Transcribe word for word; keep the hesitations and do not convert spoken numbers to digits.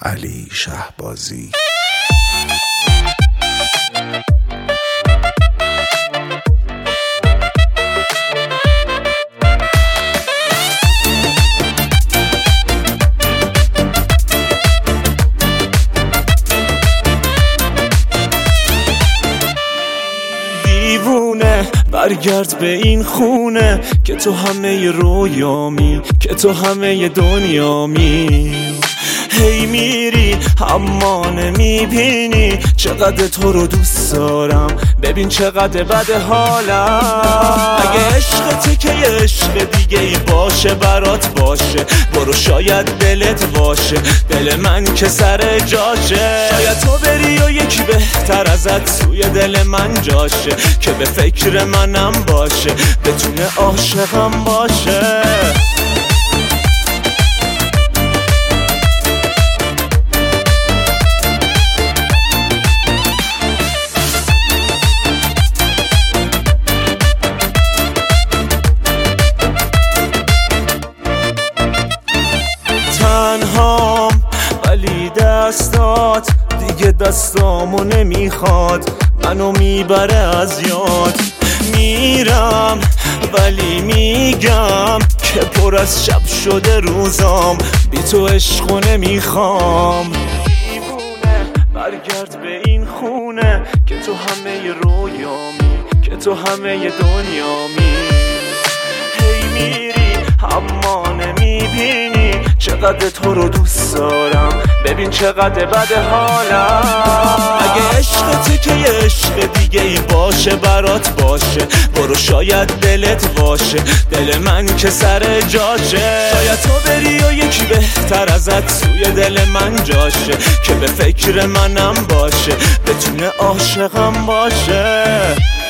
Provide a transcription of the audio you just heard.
علی شهبازی. دیوونه برگرد به این خونه که تو همه رویامی، که تو همه دنیامی. هی میری اما نمیبینی چقدر تو رو دوست دارم، ببین چقدر بد حالم. اگه عشقت که یه عشق دیگه ای باشه برات باشه، برو شاید دلت باشه، دل من که سر جاشه. شاید تو بری و یکی بهتر ازت توی دل من جاشه، که به فکر منم باشه، بتونه عاشقم باشه. تنهام ولی دستات دیگه دستامو نمیخواد، منو میبره از یاد. میرم ولی میگم که پر از شب شده روزام، بی تو عشقو نمیخوام. دیوونه برگرد به این خونه که تو همه رویامی، که تو همه دنیامی. هی میری اما نمیبینی چقدر تو رو دوست دارم، ببین چقدر بد حالم. اگه عشقت که یه عشق دیگه ای باشه برات باشه، برو شاید دلت باشه، دل من که سر جاشه. شاید تو بری و یکی بهتر ازت توی دل من جاشه، که به فکر منم باشه، بتونه عاشقم باشه.